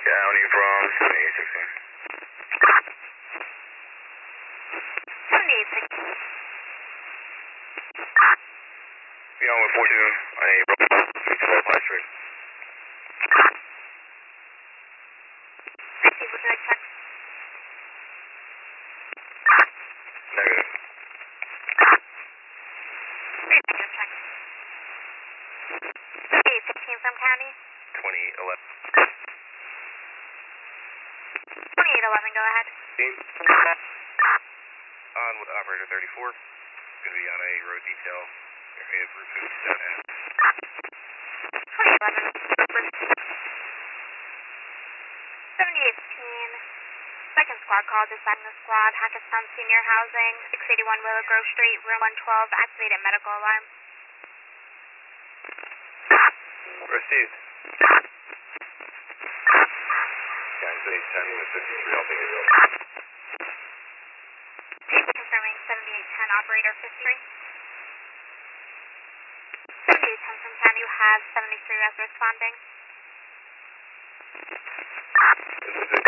County from 7816. 7816. Beyond 142 on a road 312 High Street. Thank you. Would you like check? Negative. Negative check. 7816 from County. 2011. 2811, go ahead. On with operator 34. Going to be on a road detail area of Route 57. 2011. 7816. Second squad call, dispatching the squad, Hackettstown Senior Housing, 681 Willow Grove Street, room 112, activated medical alarm. Received. County 10 with 53, I'll take it. Confirming 7810, operator 53. 7810 from County, you have 73 as responding. This is